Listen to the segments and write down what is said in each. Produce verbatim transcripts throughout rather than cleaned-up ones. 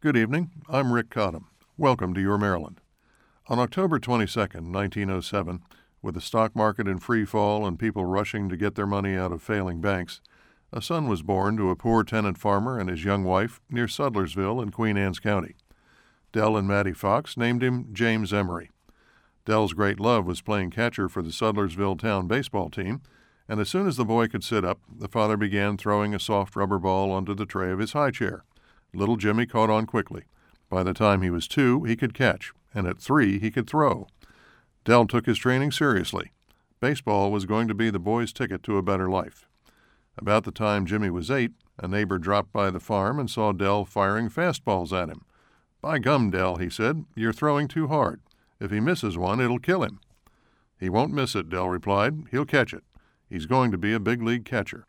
Good evening. I'm Rick Cottam. Welcome to Your Maryland. On October twenty-second, nineteen oh seven, with the stock market in free fall and people rushing to get their money out of failing banks, a son was born to a poor tenant farmer and his young wife near Sudlersville in Queen Anne's County. Dell and Mattie Fox named him James Emery. Dell's great love was playing catcher for the Sudlersville town baseball team, and as soon as the boy could sit up, the father began throwing a soft rubber ball onto the tray of his high chair. Little Jimmy caught on quickly. By the time he was two, he could catch, and at three, he could throw. Dell took his training seriously. Baseball was going to be the boy's ticket to a better life. About the time Jimmy was eight, a neighbor dropped by the farm and saw Dell firing fastballs at him. "By gum, Dell," he said, "you're throwing too hard. If he misses one, it'll kill him." "He won't miss it," Dell replied. "He'll catch it. He's going to be a big league catcher."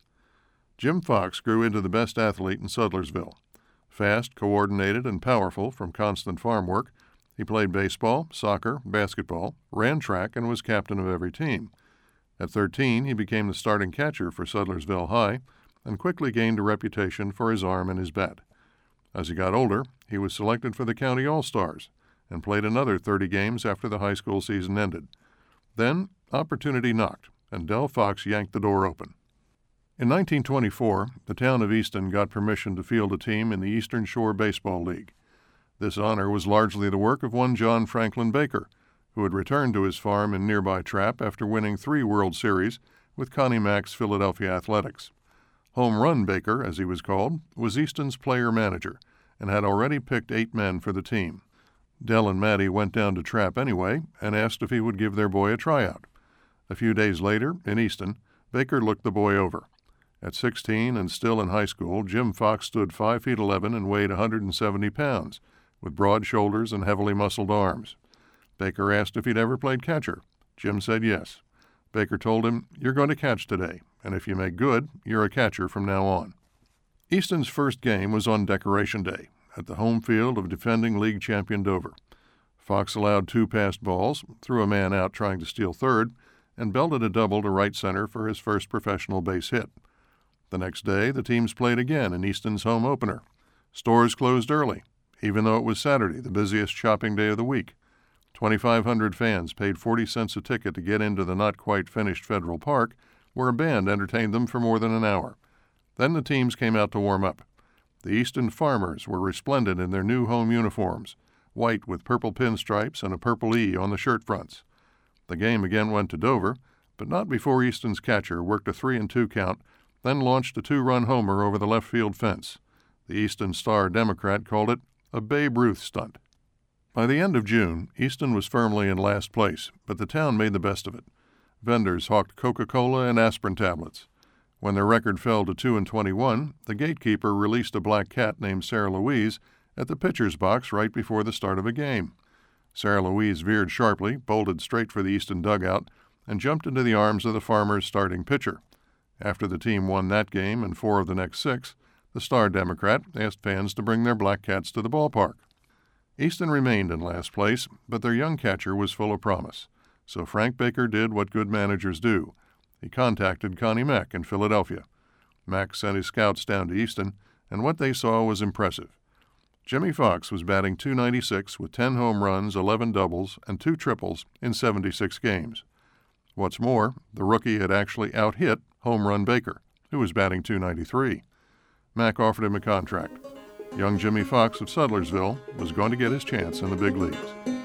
Jim Fox grew into the best athlete in Sudlersville. Fast, coordinated, and powerful from constant farm work, he played baseball, soccer, basketball, ran track, and was captain of every team. At thirteen, he became the starting catcher for Sudlersville High and quickly gained a reputation for his arm and his bat. As he got older, he was selected for the County All-Stars and played another thirty games after the high school season ended. Then, opportunity knocked, and Dell Fox yanked the door open. In nineteen twenty-four, the town of Easton got permission to field a team in the Eastern Shore Baseball League. This honor was largely the work of one John Franklin Baker, who had returned to his farm in nearby Trapp after winning three World Series with Connie Mack's Philadelphia Athletics. Home Run Baker, as he was called, was Easton's player-manager and had already picked eight men for the team. Dell and Mattie went down to Trapp anyway and asked if he would give their boy a tryout. A few days later, in Easton, Baker looked the boy over. At sixteen and still in high school, Jim Fox stood five feet eleven and weighed one hundred seventy pounds, with broad shoulders and heavily muscled arms. Baker asked if he'd ever played catcher. Jim said yes. Baker told him, "You're going to catch today, and if you make good, you're a catcher from now on." Easton's first game was on Decoration Day, at the home field of defending league champion Dover. Fox allowed two passed balls, threw a man out trying to steal third, and belted a double to right center for his first professional base hit. The next day, the teams played again in Easton's home opener. Stores closed early, even though it was Saturday, the busiest shopping day of the week. twenty-five hundred fans paid forty cents a ticket to get into the not-quite-finished Federal Park, where a band entertained them for more than an hour. Then the teams came out to warm up. The Easton Farmers were resplendent in their new home uniforms, white with purple pinstripes and a purple E on the shirt fronts. The game again went to Dover, but not before Easton's catcher worked a three and two count, then launched a two-run homer over the left field fence. The Easton Star Democrat called it a Babe Ruth stunt. By the end of June, Easton was firmly in last place, but the town made the best of it. Vendors hawked Coca-Cola and aspirin tablets. When their record fell to two and twenty-one, the gatekeeper released a black cat named Sarah Louise at the pitcher's box right before the start of a game. Sarah Louise veered sharply, bolted straight for the Easton dugout, and jumped into the arms of the Farmers' starting pitcher. After the team won that game and four of the next six, the Star Democrat asked fans to bring their black cats to the ballpark. Easton remained in last place, but their young catcher was full of promise. So Frank Baker did what good managers do. He contacted Connie Mack in Philadelphia. Mack sent his scouts down to Easton, and what they saw was impressive. Jimmy Fox was batting two ninety-six with ten home runs, eleven doubles, and two triples in seventy-six games. What's more, the rookie had actually out-hit Home Run Baker, who was batting two ninety-three. Mack offered him a contract. Young Jimmy Fox of Sudlersville was going to get his chance in the big leagues.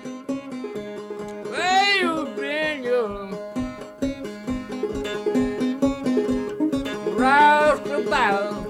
Well, you've been young, roused about